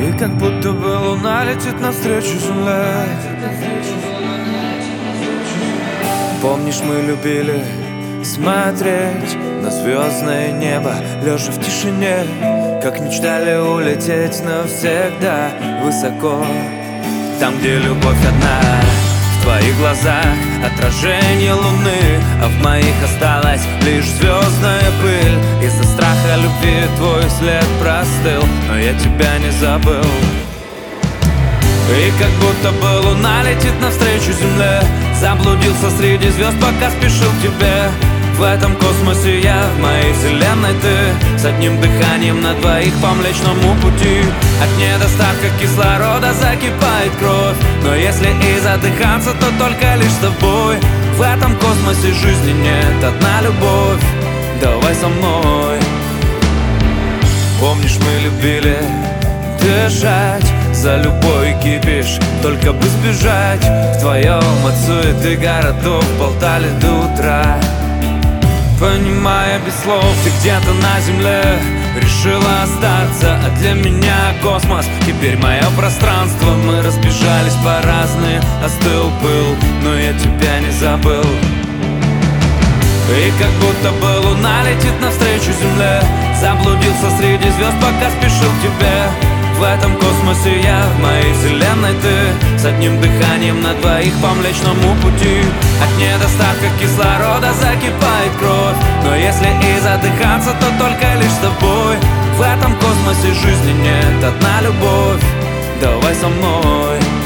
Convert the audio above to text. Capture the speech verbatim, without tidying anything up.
И как будто бы луна летит навстречу земле. Помнишь, мы любили смотреть на звездное небо, лежа в тишине, как мечтали улететь навсегда высоко. Там, где любовь одна, в твоих глазах отражение луны, а в моих осталась лишь звездная пыль. Из-за страха любви твой след простыл, но я тебя не забыл. И как будто бы луна летит навстречу земле, заблудился среди звезд, пока спешил к тебе. В этом космосе я, в моей вселенной ты, с одним дыханием на двоих по Млечному пути. От недостатка кислорода закипает кровь, но если и задыхаться, то только лишь с тобой. В этом космосе жизни нет, одна любовь, давай со мной. Помнишь, мы любили дышать, за любой кипиш, только бы сбежать в твоем от суеты городов, болтали до утра. Понимая без слов, ты где-то на земле решила остаться, а для меня космос теперь мое пространство. Мы разбежались по разные, остыл пыл, но я тебя не забыл. И как будто бы луна летит навстречу земле, заблудился среди звезд, пока спешил к тебе. В этом космосе я, в моей вселенной ты, с одним дыханием на двоих по Млечному пути. От недостатка кислорода закипает кровь, но если и задыхаться, то только лишь с тобой. В этом космосе жизни нет, одна любовь, давай со мной.